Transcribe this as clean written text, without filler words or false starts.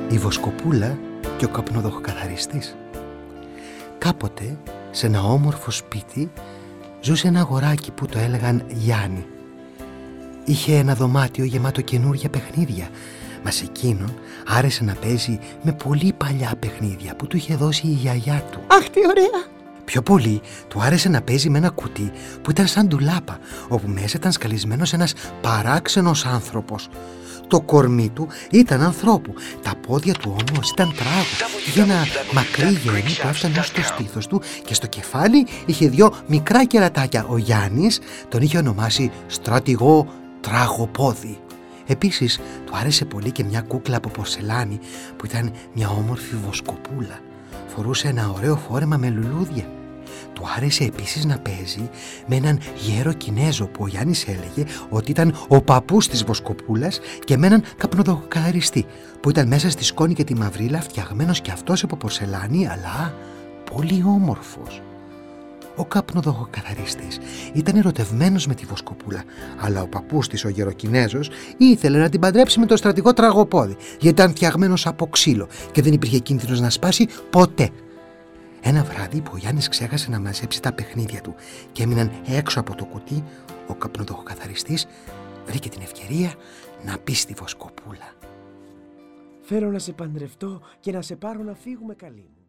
Η Βοσκοπούλα και ο καπνοδοχοκαθαριστής. Κάποτε, σε ένα όμορφο σπίτι, ζούσε ένα αγοράκι που το έλεγαν Γιάννη. Είχε ένα δωμάτιο γεμάτο καινούργια παιχνίδια, μα σε εκείνον άρεσε να παίζει με πολύ παλιά παιχνίδια που του είχε δώσει η γιαγιά του. Αχ, τι ωραία! Πιο πολύ του άρεσε να παίζει με ένα κουτί που ήταν σαν ντουλάπα, όπου μέσα ήταν σκαλισμένος ένας παράξενος άνθρωπος. Το κορμί του ήταν ανθρώπου, τα πόδια του όμως ήταν τράγου. Είχε ένα μακρύ γέννη που έφτανε στο στήθος του και στο κεφάλι είχε 2 μικρά κερατάκια. Ο Γιάννης τον είχε ονομάσει στρατηγό Τράγοπόδι. Επίσης του άρεσε πολύ και μια κούκλα από πορσελάνη που ήταν μια όμορφη βοσκοπούλα. Φορούσε ένα ωραίο φόρεμα με λουλούδια. Του άρεσε επίσης να παίζει με έναν γέρο Κινέζο που ο Γιάννης έλεγε ότι ήταν ο παππούς της Βοσκοπούλας και με έναν καπνοδοχοκαθαριστή που ήταν μέσα στη σκόνη και τη μαυρίλα, φτιαγμένος και αυτός από πορσελάνη, αλλά πολύ όμορφος. Ο καπνοδοχοκαθαριστής ήταν ερωτευμένος με τη Βοσκοπούλα, αλλά ο παππούς της, ο γεροκινέζος, ήθελε να την παντρέψει με τον στρατηγό Τραγοπόδι, γιατί ήταν φτιαγμένος από ξύλο και δεν υπήρχε κίνδυνος να σπάσει ποτέ. Ένα βράδυ που ο Γιάννης ξέχασε να μαζέψει τα παιχνίδια του και έμειναν έξω από το κουτί, ο καπνοδοχοκαθαριστής βρήκε την ευκαιρία να πει στη Βοσκοπούλα: «Θέλω να σε παντρευτώ και να σε πάρω να φύγουμε, καλή μου».